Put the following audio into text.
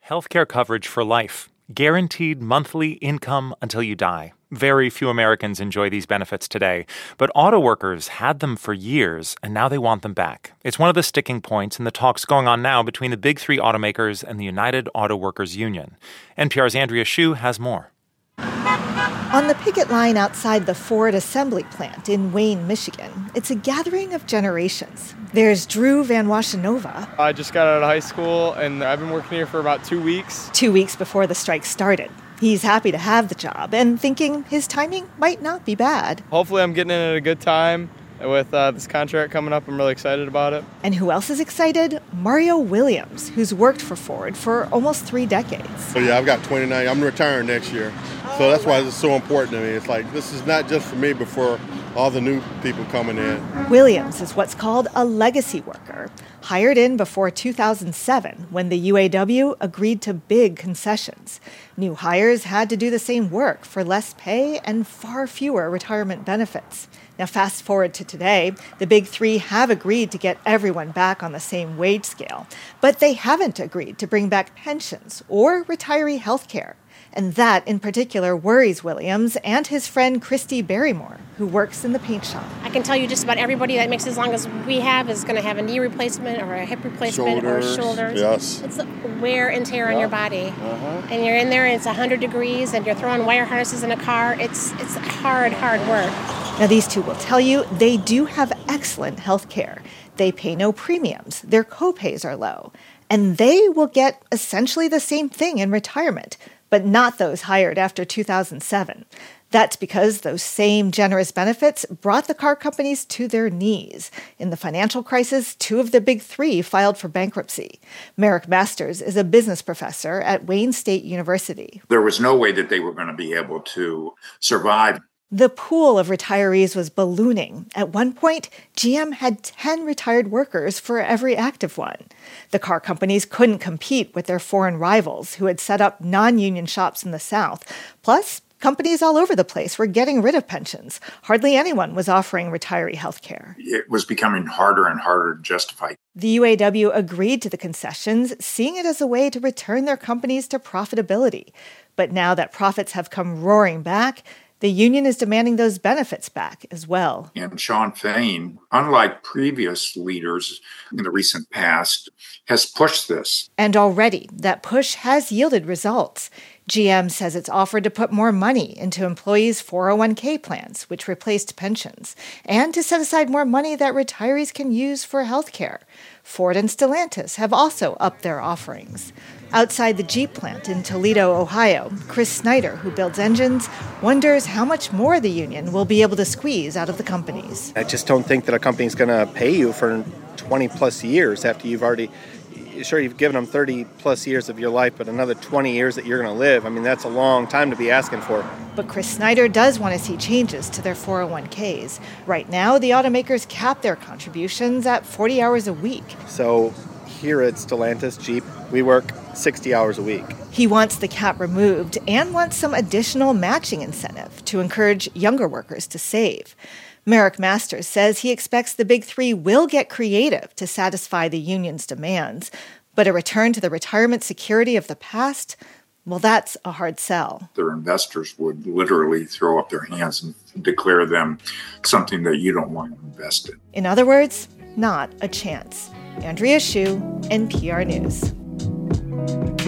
Healthcare coverage for life. Guaranteed monthly income until you die. Very few Americans enjoy these benefits today, but auto workers had them for years, and now they want them back. It's one of the sticking points in the talks going on now between the big three automakers and the United Auto Workers Union. NPR's Andrea Hsu has more. On the picket line outside the Ford assembly plant in Wayne, Michigan, it's a gathering of generations. There's Drew Van Washenova. I just got out of high school, and I've been working here for about 2 weeks. 2 weeks before the strike started. He's happy to have the job and thinking his timing might not be bad. Hopefully I'm getting in at a good time. With this contract coming up, I'm really excited about it. And who else is excited? Mario Williams, who's worked for Ford for almost 3 decades. So yeah, I've got 29. I'm retiring next year. So that's why this is so important to me. It's like, this is not just for me, but for all the new people coming in. Williams is what's called a legacy worker, hired in before 2007 when the UAW agreed to big concessions. New hires had to do the same work for less pay and far fewer retirement benefits. Now, fast forward to today, the big three have agreed to get everyone back on the same wage scale, but they haven't agreed to bring back pensions or retiree health care. And that, in particular, worries Williams and his friend Christy Barrymore, who works in the paint shop. I can tell you just about everybody that makes as long as we have is going to have a knee replacement or a hip replacement or shoulders. Yes. It's wear and tear on your body. And you're in there and it's 100 degrees and you're throwing wire harnesses in a car. It's hard work. Now, these two will tell you they do have excellent health care. They pay no premiums. Their co-pays are low. And they will get essentially the same thing in retirement, but not those hired after 2007. That's because those same generous benefits brought the car companies to their knees. In the financial crisis, 2 of the big 3 filed for bankruptcy. Merrick Masters is a business professor at Wayne State University. There was no way that they were going to be able to survive. The pool of retirees was ballooning. At one point, GM had 10 retired workers for every active one. The car companies couldn't compete with their foreign rivals who had set up non-union shops in the South. Plus, companies all over the place were getting rid of pensions. Hardly anyone was offering retiree health care. It was becoming harder and harder to justify. The UAW agreed to the concessions, seeing it as a way to return their companies to profitability. But now that profits have come roaring back, the union is demanding those benefits back as well. And Shawn Fain, unlike previous leaders in the recent past, has pushed this. And already, that push has yielded results. GM says it's offered to put more money into employees' 401k plans, which replaced pensions, and to set aside more money that retirees can use for health care. Ford and Stellantis have also upped their offerings. Outside the Jeep plant in Toledo, Ohio, Chris Snyder, who builds engines, wonders how much more the union will be able to squeeze out of the companies. I just don't think that a company's going to pay you for 20 plus years after you've already, sure, you've given them 30 plus years of your life, but another 20 years that you're going to live. I mean, that's a long time to be asking for. But Chris Snyder does want to see changes to their 401ks. Right now, the automakers cap their contributions at 40 hours a week. So here at Stellantis Jeep, we work 60 hours a week. He wants the cap removed and wants some additional matching incentive to encourage younger workers to save. Merrick Masters says he expects the big 3 will get creative to satisfy the union's demands, but a return to the retirement security of the past, well, that's a hard sell. Their investors would literally throw up their hands and declare them something that you don't want to invest in. In other words, not a chance. Andrea Hsu, NPR News.